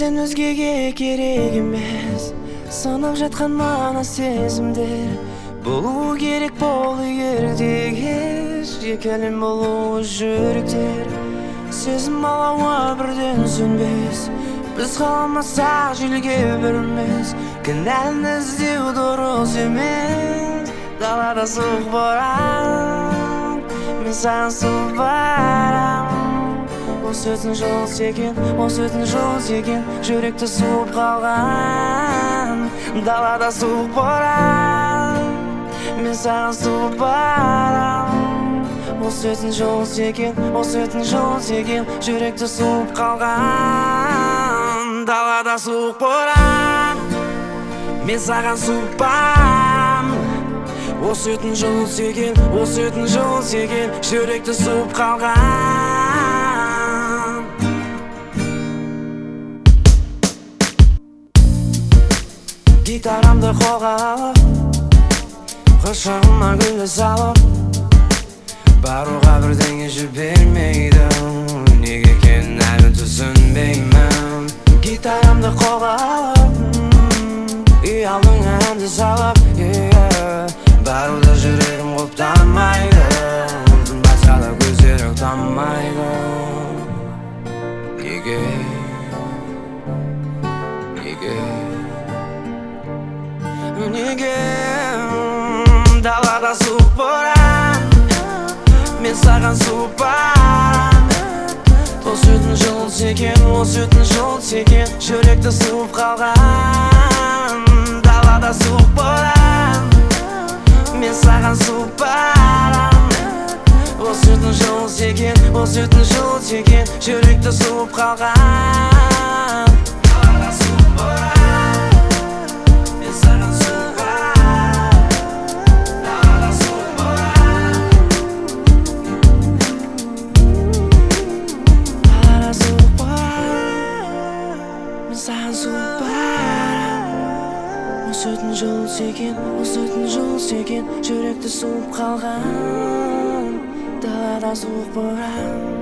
сенден өзгеге керек емес. Санап жатқан мана сезімдер болу керек, бол егерде кеш. Екі әлем болуы жүректер, сезім алауы бірден сөнбес. Біз қаламасақ желге бермес. Кінәлі іздеу дұрыс емес. Далада суық боран, мен саған суық барам. Осы өтін жол секен, осы өтін жол секен, жүректі суып қалған. Далада суық боран, мен саған суық барам. Осы өтін жол секен, осы өтін жол секен, жүректі суып қалған. Далада суық боран, мен саған суық барам. Осы өтін жол секен, осы өтін жол секен, жүректі суып қалған. Гитарамды қолға алып, құшағыма гүлді салып, баруға бірдеңе жібермейді. Неге екенін әлі түсінбеймін. Гитарамды қолға алып, үй алдың әнді салып, баруда жүрегім құптамайды. Басқада көздері ұқтамайды. Неге? Неге? Далада суық боран, мен саған суық барам. Осы өтін жол секен, осы өтін жол секен, жүректі суып қалған. Далада суық боран, мен саған суық барам. Осы өтін жол секен, осы өтін жол секен, жүректі суып қалған. Далада суық боран, саған суық барам. Осы өтін жол секен, осы өтін жол секен, жүректі суып қалған. Далада суық боран.